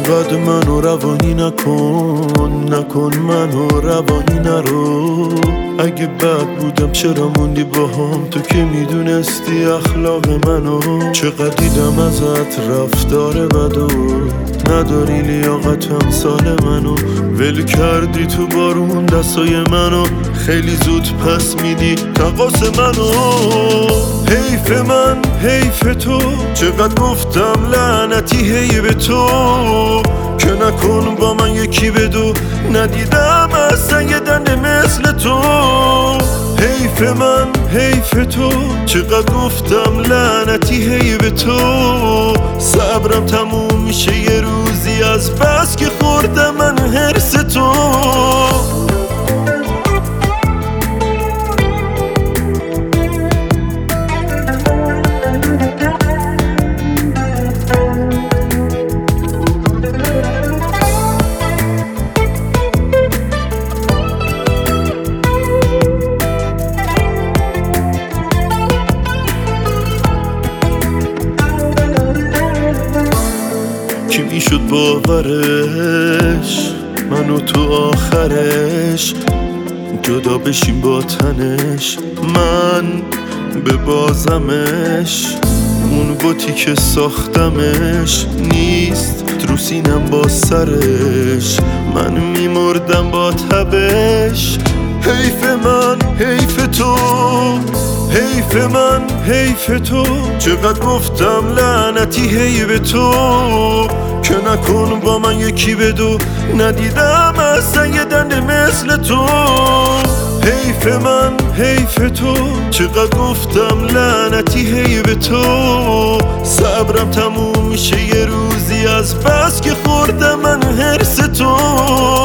چقدر منو روانی نکن منو روانی نرو. اگه بد بودم چرا موندی باهام؟ تو که میدونستی اخلاق منو. چقدر دیدم ازت رفتار بدو، نداری لیاقت امثال منو. ول کردی تو بارون دستای منو، خیلی زود پس میدی تقاس منو. حیف من حیف تو، چقدر گفتم لعنتی حیف تو. که نکن با من یکی بدو، ندیدم اصلا یه دنده مثل تو. حیف من حیف تو، چقدر گفتم لعنتی حیف تو. صبرم تموم میشه یه روزی از بس که خوردم من حرص تو. کی میشد باورش منو تو آخرش جدا بشیم با تنش؟ من به بازمش اون بوتی که ساختمش نیست رو سینم با سرش. من میمردم با تبش. حیف من حیف تو، حیف من حیف تو. چقدر گفتم لعنتی حیف تو. که نکن با من یکی بدو، ندیدم اصلا یه دنده مثل تو. حیف من حیف تو، چقدر گفتم لعنتی حیف تو. صبرم تموم میشه یه روزی از بس که خوردم من حرص تو.